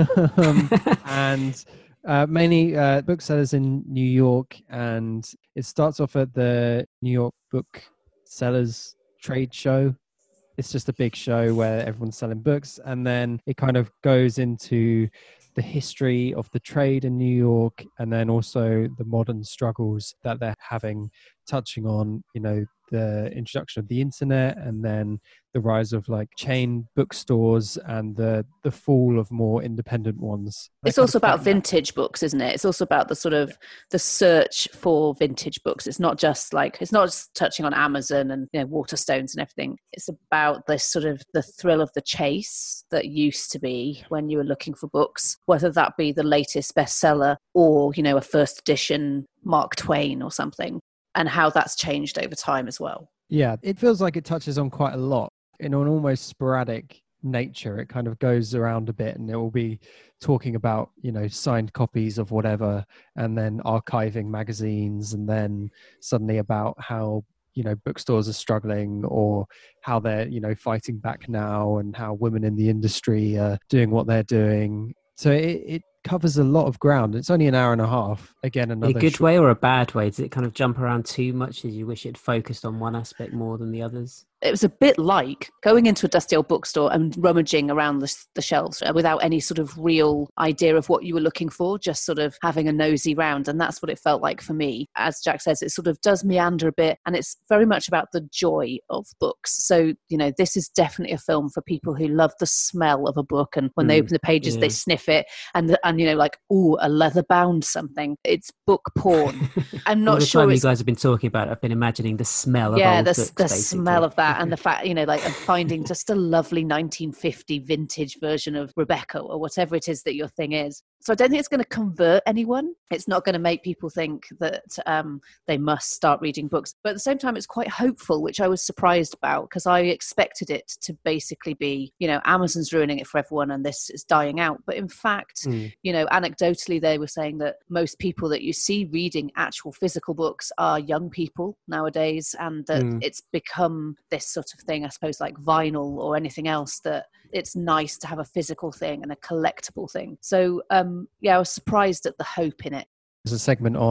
um, and uh, mainly uh, booksellers in New York. And it starts off at the New York Booksellers Trade Show. It's just a big show where everyone's selling books. And then it kind of goes into the history of the trade in New York, and then also the modern struggles that they're having, touching on, you know, the introduction of the internet and then the rise of like chain bookstores and the the fall of more independent ones. It's also about vintage books, isn't it? It's also about the sort of the search for vintage books. It's not just like, it's not just touching on Amazon and, you know, Waterstones and everything. It's about this sort of the thrill of the chase that used to be when you were looking for books, whether that be the latest bestseller or, you know, a first edition Mark Twain or something, and how that's changed over time as well. Yeah, it feels like it touches on quite a lot in an almost sporadic nature. It kind of goes around a bit and it will be talking about, you know, signed copies of whatever, and then archiving magazines, and then suddenly about how, you know, bookstores are struggling or how they're, you know, fighting back now, and how women in the industry are doing what they're doing. So it, it covers a lot of ground. It's only an hour and a half. Again, another In a good short- way or a bad way? Does it kind of jump around too much? Did you wish it focused on one aspect more than the others? It was a bit like going into a dusty old bookstore and rummaging around the, the shelves without any sort of real idea of what you were looking for, just sort of having a nosy round. And that's what it felt like for me. As Jack says, it sort of does meander a bit, and it's very much about the joy of books. So, you know, this is definitely a film for people who love the smell of a book, and when they Mm, open the pages, yeah. they sniff it, and, and you know, like, ooh, a leather bound something. It's book porn. I'm All not the sure time you it's guys have been talking about it, I've been imagining the smell of yeah, old the, books, the basically. smell of that, and the fact, you know, like, and finding just a lovely nineteen fifty vintage version of Rebecca or whatever it is that your thing is. So I don't think it's going to convert anyone. It's not going to make people think that um, they must start reading books. But at the same time, it's quite hopeful, which I was surprised about, because I expected it to basically be, you know, Amazon's ruining it for everyone and this is dying out. But in fact, Mm. you know, anecdotally, they were saying that most people that you see reading actual physical books are young people nowadays, and that Mm. it's become this sort of thing, I suppose, like vinyl or anything else, that it's nice to have a physical thing and a collectible thing. So, um, yeah, I was surprised at the hope in it. There's a segment on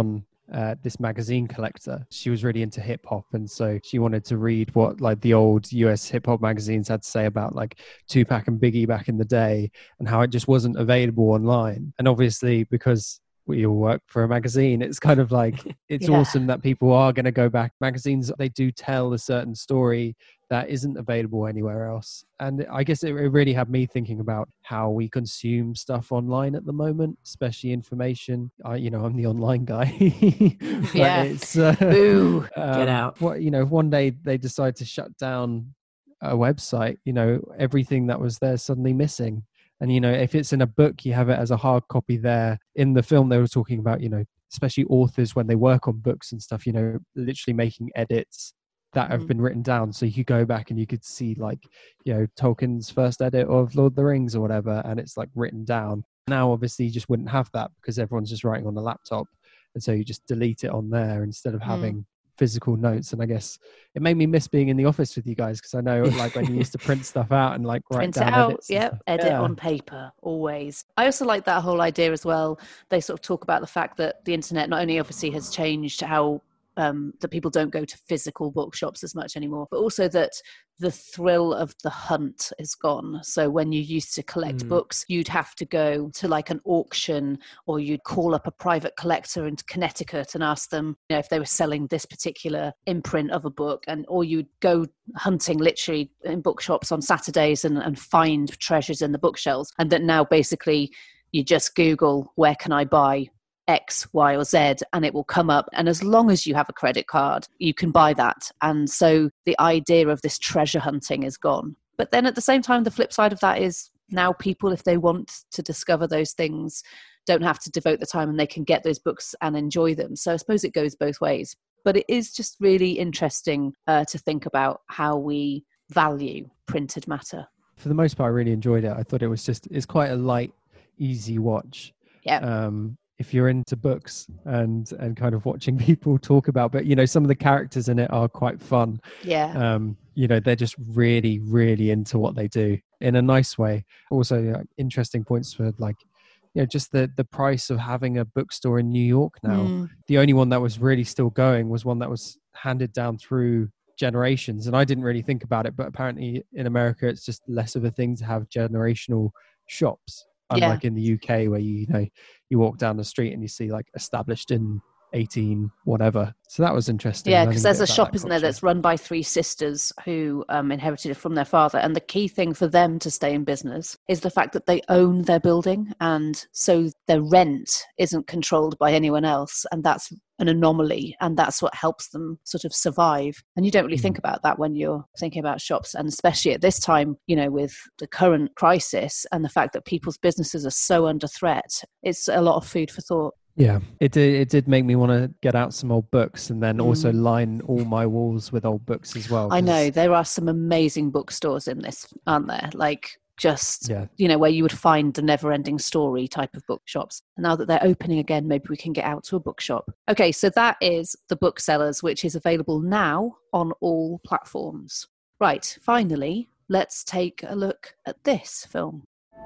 uh, this magazine collector. She was really into hip hop, and so she wanted to read what like the old U S hip hop magazines had to say about like Tupac and Biggie back in the day, and how it just wasn't available online. And obviously, because we all work for a magazine, it's kind of like it's Yeah. awesome that people are going to go back. Magazines, they do tell a certain story that isn't available anywhere else. And I guess it, it really had me thinking about how we consume stuff online at the moment, especially information. I, you know, I'm the online guy. But Yeah. it's, uh, Boo. um, Get out. What, you know, if one day they decide to shut down a website, you know, everything that was there suddenly missing. And, you know, if it's in a book, you have it as a hard copy there. In the film, they were talking about, you know, especially authors when they work on books and stuff, you know, literally making edits that have Mhm. been written down. So you could go back and you could see like, you know, Tolkien's first edit of Lord of the Rings or whatever, and it's like written down. Now, obviously, you just wouldn't have that because everyone's just writing on a laptop. And so you just delete it on there instead of Mm. having physical notes. And I guess it made me miss being in the office with you guys, because I know like when you used to print stuff out and like write Print it down out, edits and yeah, stuff. edit Yeah. on paper, always. I also like that whole idea as well. They sort of talk about the fact that the internet not only obviously has changed how um, that people don't go to physical bookshops as much anymore, but also that the thrill of the hunt is gone. So when you used to collect Mm. books, you'd have to go to like an auction, or you'd call up a private collector in Connecticut and ask them, you know, if they were selling this particular imprint of a book, and or you'd go hunting literally in bookshops on Saturdays and, and find treasures in the bookshelves. And that now basically you just Google, where can I buy X, Y, or Z, and it will come up. And as long as you have a credit card, you can buy that. And so the idea of this treasure hunting is gone. But then at the same time, the flip side of that is now people, if they want to discover those things, don't have to devote the time, and they can get those books and enjoy them. So I suppose it goes both ways. But it is just really interesting uh, to think about how we value printed matter. For the most part, I really enjoyed it. I thought it was just, it's quite a light, easy watch. Yeah. Um, if you're into books and and kind of watching people talk about, but you know, some of the characters in it are quite fun. Yeah. Um, you know, they're just really, really into what they do in a nice way. Also, uh, interesting points for like, you know, just the the price of having a bookstore in New York now. Mm. The only one that was really still going was one that was handed down through generations, and I didn't really think about it, but apparently in America it's just less of a thing to have generational shops, unlike in the U K where you, you know, you walk down the street and you see like established in eighteen whatever. So that was interesting. Yeah, learning because there's bit a about shop, that isn't there, culture. that's run by three sisters who um, inherited it from their father. And the key thing for them to stay in business is the fact that they own their building. And so their rent isn't controlled by anyone else. And that's an anomaly. And that's what helps them sort of survive. And you don't really think about that when you're thinking about shops. And especially at this time, you know, with the current crisis and the fact that people's businesses are so under threat, it's a lot of food for thought. Yeah, it did, it did make me want to get out some old books and then also Mm. line all my walls with old books as well. I 'cause- know there are some amazing bookstores in this, aren't there? Like just, Yeah. you know, where you would find the never ending story type of bookshops. And now that they're opening again, maybe we can get out to a bookshop. Okay, so that is The Booksellers, which is available now on all platforms. Right, finally, let's take a look at this film.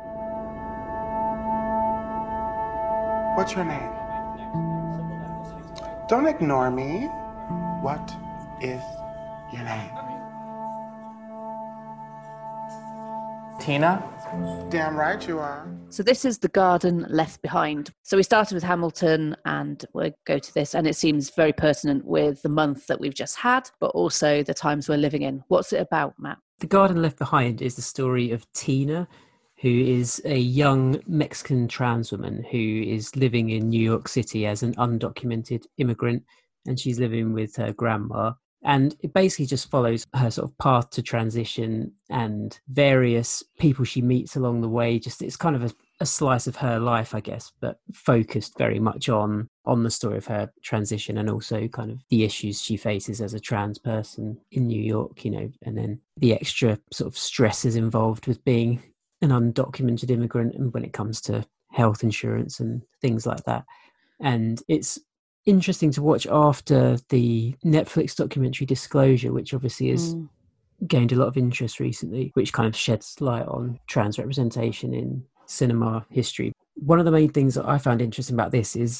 What's your name? Don't ignore me. What is your name? Tina? Damn right you are. So this is The Garden Left Behind. So we started with Hamilton and we'll go to this, and it seems very pertinent with the month that we've just had, but also the times we're living in. What's it about, Matt? The Garden Left Behind is the story of Tina, who is a young Mexican trans woman who is living in New York City as an undocumented immigrant, and she's living with her grandma. And it basically just follows her sort of path to transition and various people she meets along the way. Just it's kind of a, a slice of her life, I guess, but focused very much on on the story of her transition and also kind of the issues she faces as a trans person in New York, you know, and then the extra sort of stresses involved with being an undocumented immigrant and when it comes to health insurance and things like that. And it's interesting to watch after the Netflix documentary Disclosure, which obviously has Mm. gained a lot of interest recently, which kind of sheds light on trans representation in cinema history. One of the main things that I found interesting about this is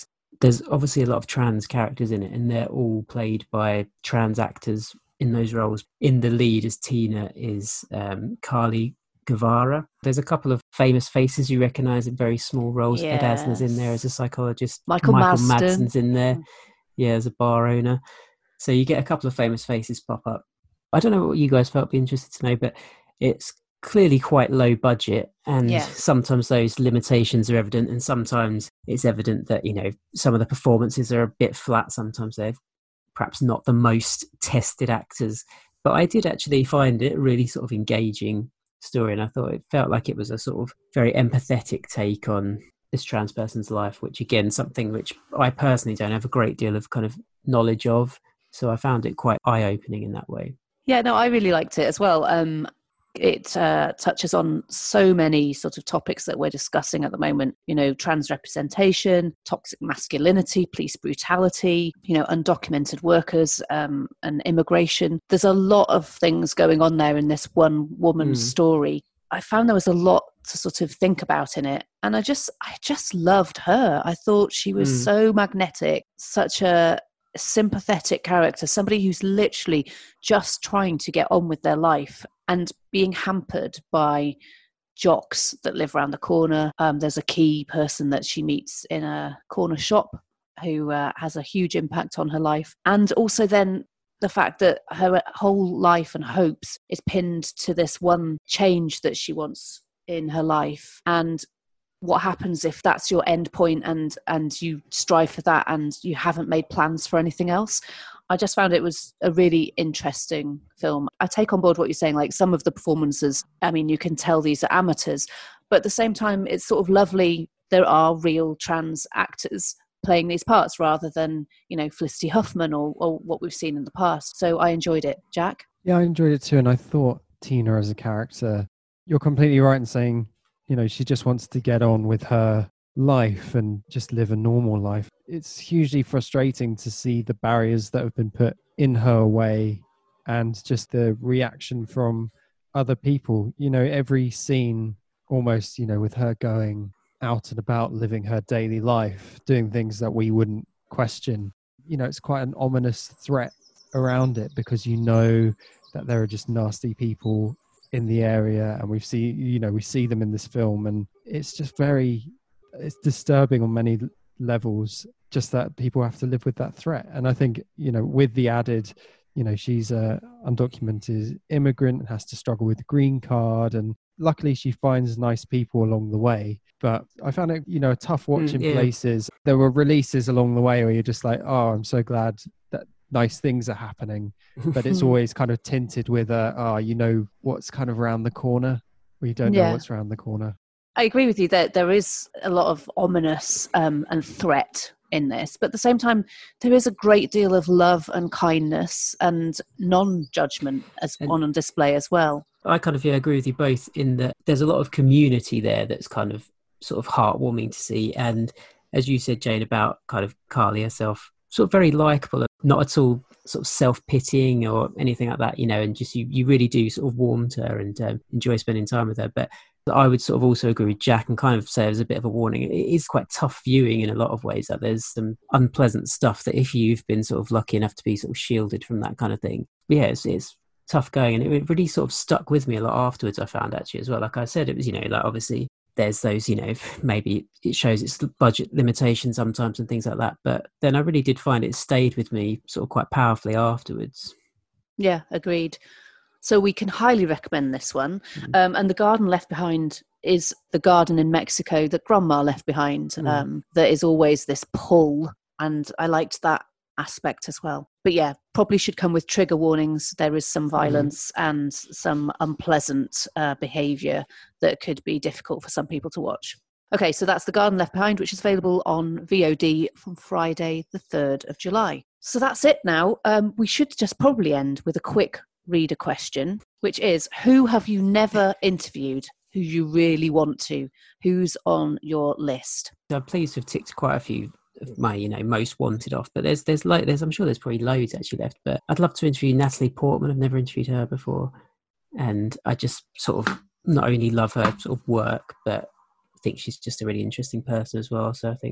there's obviously a lot of trans characters in it, and they're all played by trans actors in those roles. In the lead as Tina is um, Carly Guevara. There's a couple of famous faces you recognise in very small roles. Yes. Ed Asner's in there as a psychologist. Michael Madsen. Madsen's in there, yeah, as a bar owner. So you get a couple of famous faces pop up. I don't know what you guys felt, be interested to know, but it's clearly quite low budget, and Yeah. sometimes those limitations are evident, and sometimes it's evident that, you know, some of the performances are a bit flat. Sometimes they're perhaps not the most tested actors, but I did actually find it a really sort of engaging story, and I thought it felt like it was a sort of very empathetic take on this trans person's life, which again, something which I personally don't have a great deal of kind of knowledge of, so I found it quite eye-opening in that way. Yeah, no, I really liked it as well. Um, it uh, touches on so many sort of topics that we're discussing at the moment, you know, trans representation, toxic masculinity, police brutality, you know, undocumented workers um, and immigration. There's a lot of things going on there in this one woman's Mm. story. I found there was a lot to sort of think about in it. And I just, I just loved her. I thought she was Mm. so magnetic, such a sympathetic character, somebody who's literally just trying to get on with their life and being hampered by jocks that live around the corner. Um, there's a key person that she meets in a corner shop who uh, has a huge impact on her life. And also then the fact that her whole life and hopes is pinned to this one change that she wants in her life. And what happens if that's your end point and and you strive for that and you haven't made plans for anything else. I just found it was a really interesting film. I take on board what you're saying, like some of the performances, I mean, you can tell these are amateurs, but at the same time, it's sort of lovely. There are real trans actors playing these parts rather than, you know, Felicity Huffman or, or what we've seen in the past. So I enjoyed it. Jack? Yeah, I enjoyed it too. And I thought Tina as a character, you're completely right in saying, you know, she just wants to get on with her life and just live a normal life. It's hugely frustrating to see the barriers that have been put in her way and just the reaction from other people. You know, every scene almost, you know, with her going out and about, living her daily life, doing things that we wouldn't question. You know, it's quite an ominous threat around it because you know that there are just nasty people in the area, and we've seen, you know, we see them in this film, and it's just very, it's disturbing on many levels, just that people have to live with that threat. And I think, you know, with the added, you know, she's a undocumented immigrant and has to struggle with the green card, and luckily she finds nice people along the way. But I found it, you know, a tough watch Mm, in yeah. places. There were releases along the way where you're just like, oh, I'm so glad that nice things are happening. But it's always kind of tinted with a, oh, you know what's kind of around the corner, or you don't Yeah. know what's around the corner. I agree with you that there is a lot of ominous um, and threat in this, but at the same time, there is a great deal of love and kindness and non-judgment as on on display as well. I kind of yeah, agree with you both in that there's a lot of community there that's kind of sort of heartwarming to see. And as you said, Jane, about kind of Carly herself, sort of very likable, not at all sort of self-pitying or anything like that, you know, and just you, you really do sort of warm to her and um, enjoy spending time with her. But I would sort of also agree with Jack and kind of say as a bit of a warning, it is quite tough viewing in a lot of ways. That there's some unpleasant stuff that if you've been sort of lucky enough to be sort of shielded from that kind of thing, but yeah, it's, it's tough going. And it really sort of stuck with me a lot afterwards, I found, actually, as well. Like I said, it was, you know, like obviously there's those, you know, maybe it shows its budget limitations sometimes and things like that. But then I really did find it stayed with me sort of quite powerfully afterwards. Yeah, agreed. So we can highly recommend this one. Um, and The Garden Left Behind is the garden in Mexico that Grandma left behind. Mm. Um, there is always this pull, and I liked that aspect as well. But yeah, probably should come with trigger warnings. There is some violence mm. and some unpleasant uh, behaviour that could be difficult for some people to watch. Okay, so that's The Garden Left Behind, which is available on V O D from Friday the third of July. So that's it now. Um, we should just probably end with a quick reader question, which is, who have you never interviewed who you really want to? Who's on your list? I'm pleased to have ticked quite a few of my, you know, most wanted off, but there's there's like there's I'm sure there's probably loads actually left. But I'd love to interview Natalie Portman. I've never interviewed her before, and I just sort of not only love her sort of work, but I think she's just a really interesting person as well. So I think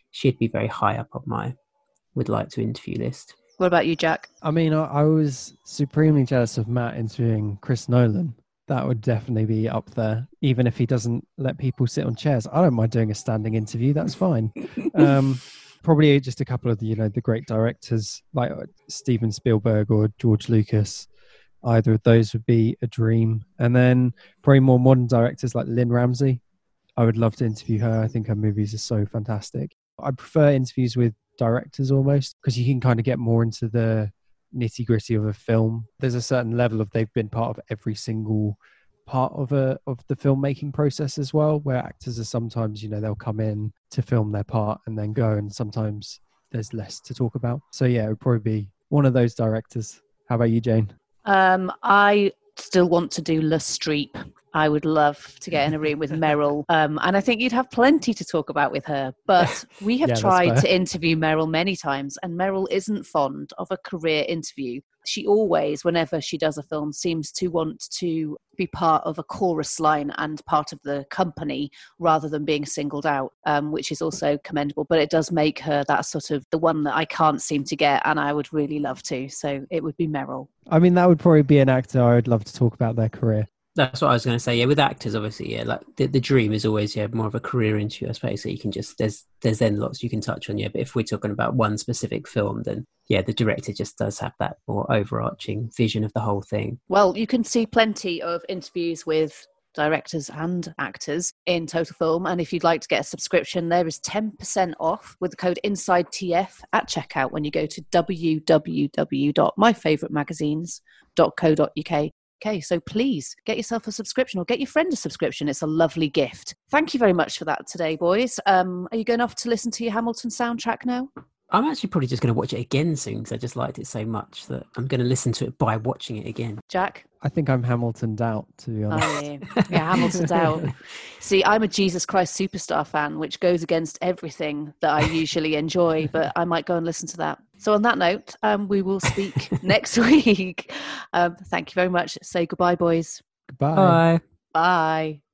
she'd be very high up on my would like to interview list. What about you, Jack? I mean, I, I was supremely jealous of Matt interviewing Chris Nolan. That would definitely be up there, even if he doesn't let people sit on chairs. I don't mind doing a standing interview. That's fine. um, probably just a couple of the, you know, the great directors like Steven Spielberg or George Lucas. Either of those would be a dream. And then probably more modern directors like Lynn Ramsey. I would love to interview her. I think her movies are so fantastic. I prefer interviews with directors almost because you can kind of get more into the nitty gritty of a film. There's a certain level of they've been part of every single part of a of the filmmaking process as well, where actors are sometimes, you know, they'll come in to film their part and then go, and sometimes there's less to talk about. So yeah, it would probably be one of those directors. How about you, Jane? Um, I still want to do Le Streep. I would love to get in a room with Meryl. Um, and I think you'd have plenty to talk about with her. But we have Yeah, that's tried fair. to interview Meryl many times, and Meryl isn't fond of a career interview. She always, whenever she does a film, seems to want to be part of a chorus line and part of the company rather than being singled out, um, which is also commendable. But it does make her that sort of the one that I can't seem to get, and I would really love to. So it would be Meryl. I mean, that would probably be an actor I would love to talk about their career. That's what I was going to say. Yeah, with actors, obviously, yeah, like the, the dream is always yeah more of a career interview, I suppose. So you can just there's there's then lots you can touch on. Yeah, but if we're talking about one specific film, then yeah, the director just does have that more overarching vision of the whole thing. Well, you can see plenty of interviews with directors and actors in Total Film, and if you'd like to get a subscription, there is ten percent off with the code inside T F at checkout when you go to w w w dot my favourite magazines dot co dot u k. Okay, so please get yourself a subscription or get your friend a subscription. It's a lovely gift. Thank you very much for that today, boys. Um, are you going off to listen to your Hamilton soundtrack now? I'm actually probably just going to watch it again soon because I just liked it so much that I'm going to listen to it by watching it again. Jack? I think I'm Hamiltoned out, to be honest. Oh, yeah. yeah, Hamilton's out. See, I'm a Jesus Christ Superstar fan, which goes against everything that I usually enjoy, but I might go and listen to that. So on that note, um, we will speak next week. Um, thank you very much. Say goodbye, boys. Goodbye. Bye. Bye.